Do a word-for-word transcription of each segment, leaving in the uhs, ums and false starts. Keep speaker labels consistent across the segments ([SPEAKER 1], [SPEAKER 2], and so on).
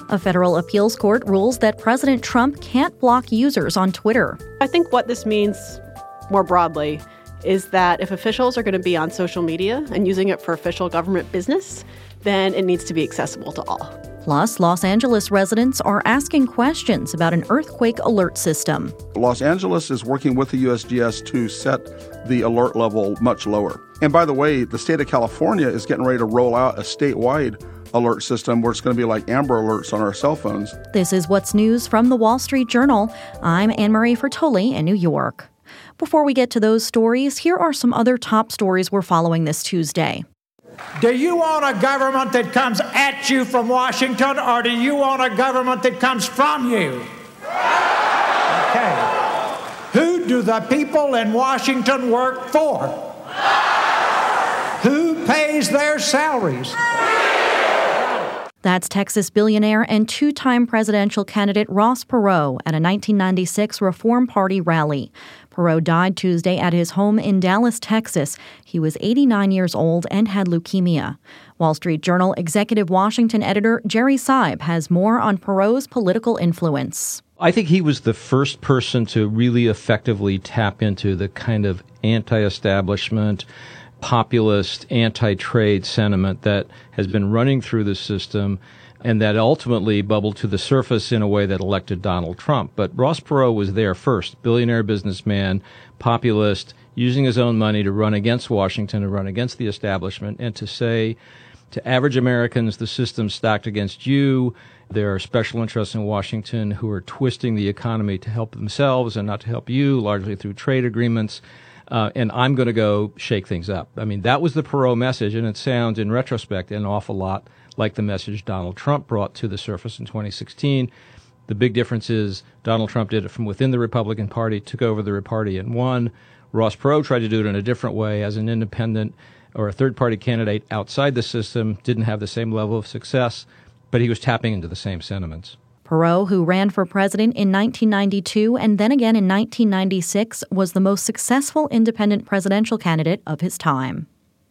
[SPEAKER 1] A federal appeals court rules that President Trump can't block users on Twitter.
[SPEAKER 2] I think what this means more broadly is that if officials are going to be on social media and using it for official government business, then it needs to be accessible to all.
[SPEAKER 1] Plus, Los Angeles residents are asking questions about an earthquake alert system.
[SPEAKER 3] Los Angeles is working with the U S G S to set the alert level much lower. And by the way, the state of California is getting ready to roll out a statewide alert system where it's going to be like Amber Alerts on our cell phones.
[SPEAKER 1] This is What's News from The Wall Street Journal. I'm Anne-Marie Fertoli in New York. Before we get to those stories, here are some other top stories we're following this Tuesday.
[SPEAKER 4] Do you want a government that comes at you from Washington, or do you want a government that comes from you? Okay. Who do the people in Washington work for? Who pays their salaries?
[SPEAKER 1] That's Texas billionaire and two-time presidential candidate Ross Perot at a nineteen ninety-six Reform Party rally. Perot died Tuesday at his home in Dallas, Texas. He was eighty-nine years old and had leukemia. Wall Street Journal executive Washington editor Jerry Seib has more on Perot's political influence.
[SPEAKER 5] I think he was the first person to really effectively tap into the kind of anti-establishment, populist, anti-trade sentiment that has been running through the system and that ultimately bubbled to the surface in a way that elected Donald Trump. But Ross Perot was there first, billionaire businessman, populist, using his own money to run against Washington, to run against the establishment, and to say to average Americans, the system's stacked against you. There are special interests in Washington who are twisting the economy to help themselves and not to help you, largely through trade agreements. Uh, and I'm going to go shake things up. I mean, that was the Perot message, and it sounds, in retrospect, an awful lot like the message Donald Trump brought to the surface in twenty sixteen. The big difference is Donald Trump did it from within the Republican Party, took over the party and won. Ross Perot tried to do it in a different way as an independent or a third-party candidate outside the system, didn't have the same level of success, but he was tapping into the same sentiments.
[SPEAKER 1] Perot, who ran for president in nineteen ninety-two and then again in nineteen ninety-six, was the most successful independent presidential candidate of his time.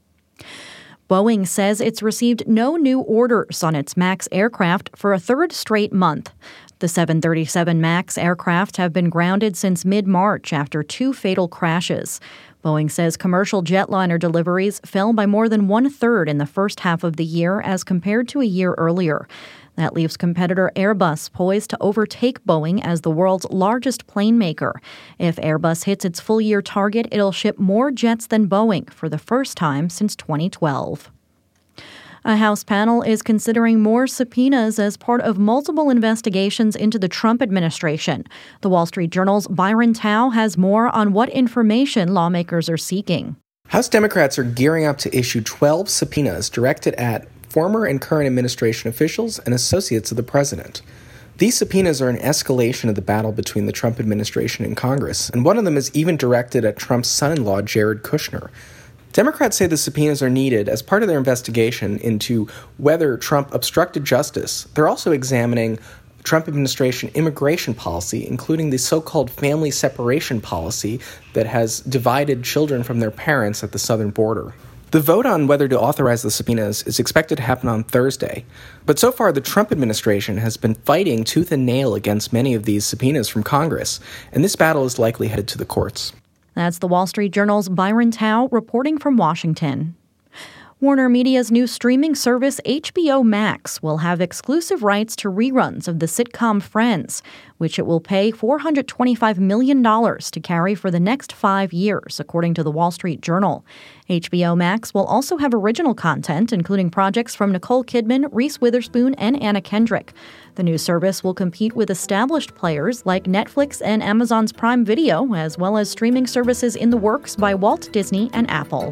[SPEAKER 1] Boeing says it's received no new orders on its MAX aircraft for a third straight month. The seven thirty-seven MAX aircraft have been grounded since mid-March after two fatal crashes. Boeing says commercial jetliner deliveries fell by more than one-third in the first half of the year as compared to a year earlier. That leaves competitor Airbus poised to overtake Boeing as the world's largest plane maker. If Airbus hits its full-year target, it'll ship more jets than Boeing for the first time since twenty twelve. A House panel is considering more subpoenas as part of multiple investigations into the Trump administration. The Wall Street Journal's Byron Tao has more on what information lawmakers are seeking.
[SPEAKER 6] House Democrats are gearing up to issue twelve subpoenas directed at former and current administration officials and associates of the president. These subpoenas are an escalation of the battle between the Trump administration and Congress, and one of them is even directed at Trump's son-in-law, Jared Kushner. Democrats say the subpoenas are needed as part of their investigation into whether Trump obstructed justice. They're also examining Trump administration immigration policy, including the so-called family separation policy that has divided children from their parents at the southern border. The vote on whether to authorize the subpoenas is expected to happen on Thursday. But so far, the Trump administration has been fighting tooth and nail against many of these subpoenas from Congress, and this battle is likely headed to the courts.
[SPEAKER 1] That's the Wall Street Journal's Byron Tao reporting from Washington. Warner Media's new streaming service H B O Max will have exclusive rights to reruns of the sitcom Friends, which it will pay four hundred twenty-five million dollars to carry for the next five years, according to the Wall Street Journal. H B O Max will also have original content, including projects from Nicole Kidman, Reese Witherspoon, and Anna Kendrick. The new service will compete with established players like Netflix and Amazon's Prime Video, as well as streaming services in the works by Walt Disney and Apple.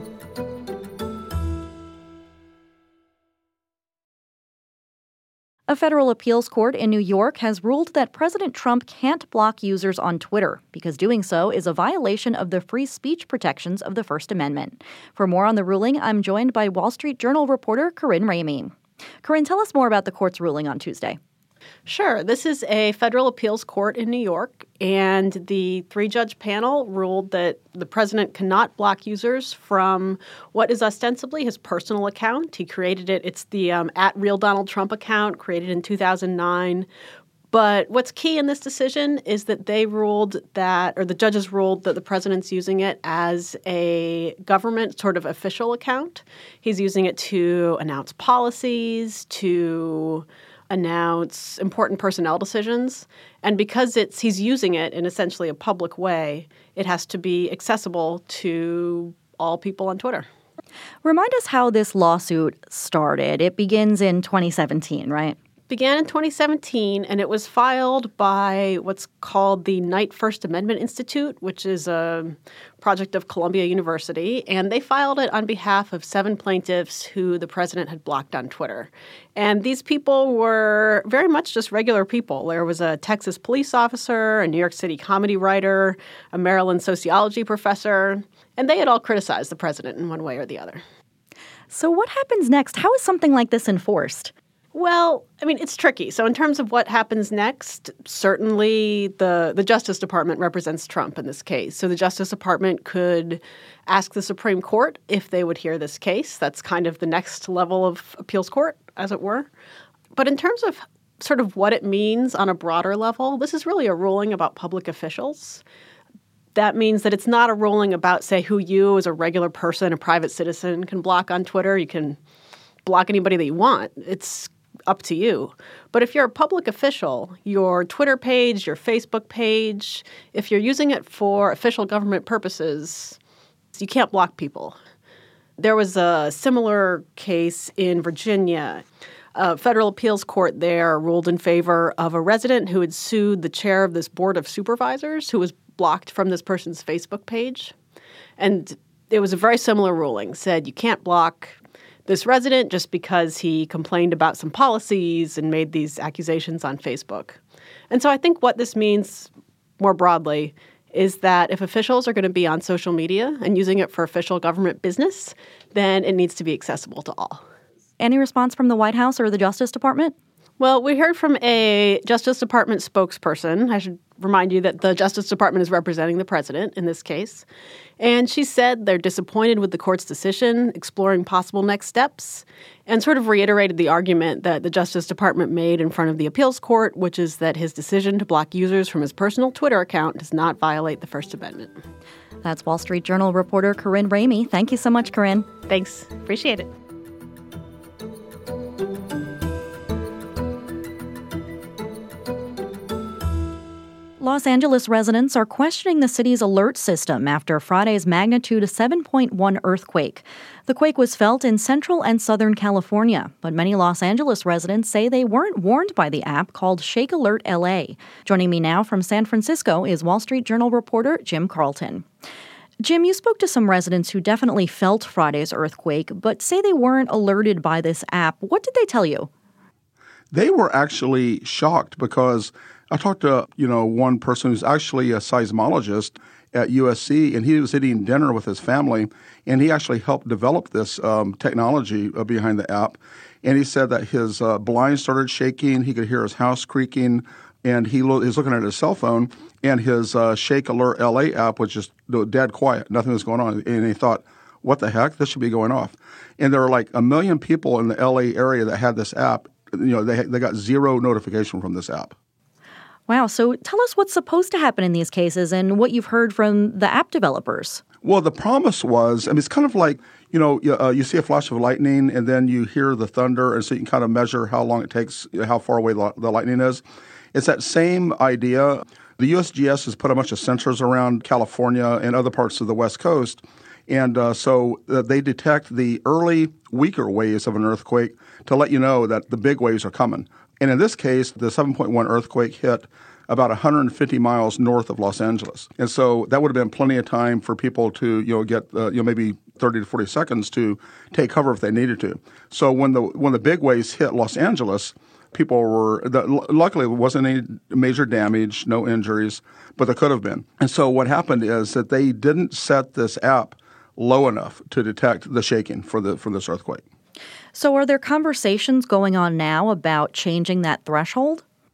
[SPEAKER 1] A federal appeals court in New York has ruled that President Trump can't block users on Twitter because doing so is a violation of the free speech protections of the First Amendment. For more on the ruling, I'm joined by Wall Street Journal reporter Corinne Ramey. Corinne, tell us more about the court's ruling on Tuesday.
[SPEAKER 2] Sure. This is a federal appeals court in New York, and the three-judge panel ruled that the president cannot block users from what is ostensibly his personal account. He created it. It's the um, at Real Donald Trump account created in two thousand nine. But what's key in this decision is that they ruled that, or the judges ruled that the president's using it as a government sort of official account. He's using it to announce policies, to announce important personnel decisions. And because it's he's using it in essentially a public way, it has to be accessible to all people on Twitter.
[SPEAKER 1] Remind us how this lawsuit started. It begins in twenty seventeen, right?
[SPEAKER 2] Began in twenty seventeen, and it was filed by what's called the Knight First Amendment Institute, which is a project of Columbia University. And they filed it on behalf of seven plaintiffs who the president had blocked on Twitter. And these people were very much just regular people. There was a Texas police officer, a New York City comedy writer, a Maryland sociology professor, and they had all criticized the president in one way or the other.
[SPEAKER 1] So what happens next? How is something like this enforced?
[SPEAKER 2] Well, I mean, it's tricky. So in terms of what happens next, certainly the, the Justice Department represents Trump in this case. So the Justice Department could ask the Supreme Court if they would hear this case. That's kind of the next level of appeals court, as it were. But in terms of sort of what it means on a broader level, this is really a ruling about public officials. That means that it's not a ruling about, say, who you as a regular person, a private citizen, can block on Twitter. You can block anybody that you want. It's up to you. But if you're a public official, your Twitter page, your Facebook page, if you're using it for official government purposes, you can't block people. There was a similar case in Virginia. A federal appeals court there ruled in favor of a resident who had sued the chair of this board of supervisors who was blocked from this person's Facebook page. And it was a very similar ruling, said you can't block this resident just because he complained about some policies and made these accusations on Facebook. And so I think what this means more broadly is that if officials are going to be on social media and using it for official government business, then it needs to be accessible to all.
[SPEAKER 1] Any response from the White House or the Justice Department?
[SPEAKER 2] Well, we heard from a Justice Department spokesperson. I should remind you that the Justice Department is representing the president in this case. And she said they're disappointed with the court's decision, exploring possible next steps, and sort of reiterated the argument that the Justice Department made in front of the appeals court, which is that his decision to block users from his personal Twitter account does not violate the First Amendment.
[SPEAKER 1] That's Wall Street Journal reporter Corinne Ramey. Thank you so much, Corinne.
[SPEAKER 2] Thanks. Appreciate it.
[SPEAKER 1] Los Angeles residents are questioning the city's alert system after Friday's magnitude seven point one earthquake. The quake was felt in central and southern California, but many Los Angeles residents say they weren't warned by the app called Shake Alert L A. Joining me now from San Francisco is Wall Street Journal reporter Jim Carlton. Jim, you spoke to some residents who definitely felt Friday's earthquake, but say they weren't alerted by this app. What did they tell you?
[SPEAKER 3] They were actually shocked because I talked to, you know, one person who's actually a seismologist at U S C, and he was eating dinner with his family, and he actually helped develop this um, technology uh, behind the app. And he said that his uh, blinds started shaking, he could hear his house creaking, and he, lo- he was looking at his cell phone, and his uh, Shake Alert L A app was just dead quiet. Nothing was going on. And he thought, what the heck? This should be going off. And there were like a million people in the L A area that had this app. You know, they they got zero notification from this app.
[SPEAKER 1] Wow. So tell us what's supposed to happen in these cases and what you've heard from the app developers.
[SPEAKER 3] Well, the promise was, I mean, it's kind of like, you know, you, uh, you see a flash of lightning and then you hear the thunder, and so you can kind of measure how long it takes, how far away the, the lightning is. It's that same idea. The U S G S has put a bunch of sensors around California and other parts of the West Coast, and uh, so uh, they detect the early, weaker waves of an earthquake to let you know that the big waves are coming. And in this case, the seven point one earthquake hit about one hundred fifty miles north of Los Angeles. And so that would have been plenty of time for people to, you know, get, uh, you know, maybe thirty to forty seconds to take cover if they needed to. So when the when the big waves hit Los Angeles, people were, the, luckily there wasn't any major damage, no injuries, but there could have been. And so what happened is that they didn't set this app low enough to detect the shaking for the for this earthquake.
[SPEAKER 1] So are there conversations going on now about changing that threshold?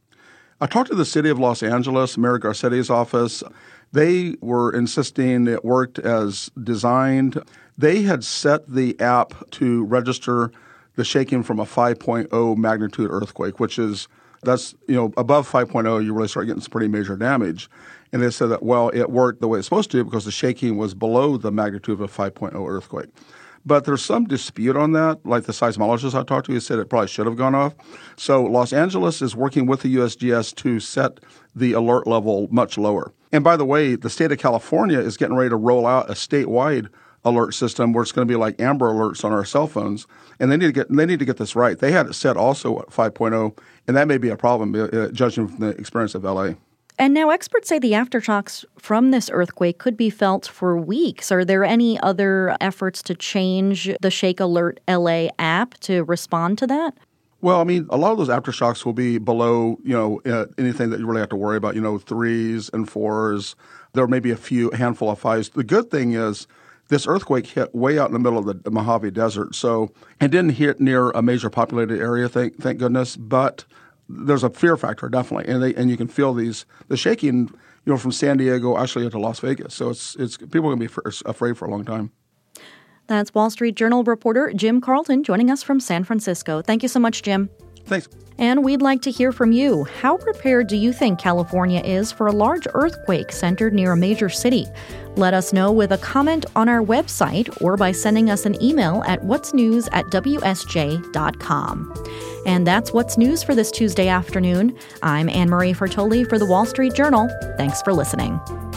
[SPEAKER 3] I talked to the city of Los Angeles, Mayor Garcetti's office. They were insisting it worked as designed. They had set the app to register the shaking from a five point oh magnitude earthquake, which is, that's, you know, above five point oh, you really start getting some pretty major damage. And they said that, well, it worked the way it's supposed to because the shaking was below the magnitude of a five point oh earthquake. But there's some dispute on that. Like the seismologist I talked to, he said it probably should have gone off. So Los Angeles is working with the U S G S to set the alert level much lower. And by the way, the state of California is getting ready to roll out a statewide alert system where it's going to be like Amber Alerts on our cell phones. And they need to get they need to get this right. They had it set also at five point oh, and that may be a problem, uh, judging from the experience of L A.
[SPEAKER 1] And now experts say the aftershocks from this earthquake could be felt for weeks. Are there any other efforts to change the Shake Alert L A app to respond to that?
[SPEAKER 3] Well, I mean, a lot of those aftershocks will be below, you know, uh, anything that you really have to worry about, you know, threes and fours. There may be a few, a handful of fives. The good thing is this earthquake hit way out in the middle of the Mojave Desert, so it didn't hit near a major populated area, thank, thank goodness, but there's a fear factor, definitely, and they, and you can feel these the shaking, you know, from San Diego actually into Las Vegas. So it's it's people are going to be f- afraid for a long time.
[SPEAKER 1] That's Wall Street Journal reporter Jim Carlton joining us from San Francisco. Thank you so much, Jim.
[SPEAKER 3] Thanks.
[SPEAKER 1] And we'd like to hear from you. How prepared do you think California is for a large earthquake centered near a major city? Let us know with a comment on our website or by sending us an email at what's news at w s j dot com. And that's What's News for this Tuesday afternoon. I'm Anne Marie Fertoli for The Wall Street Journal. Thanks for listening.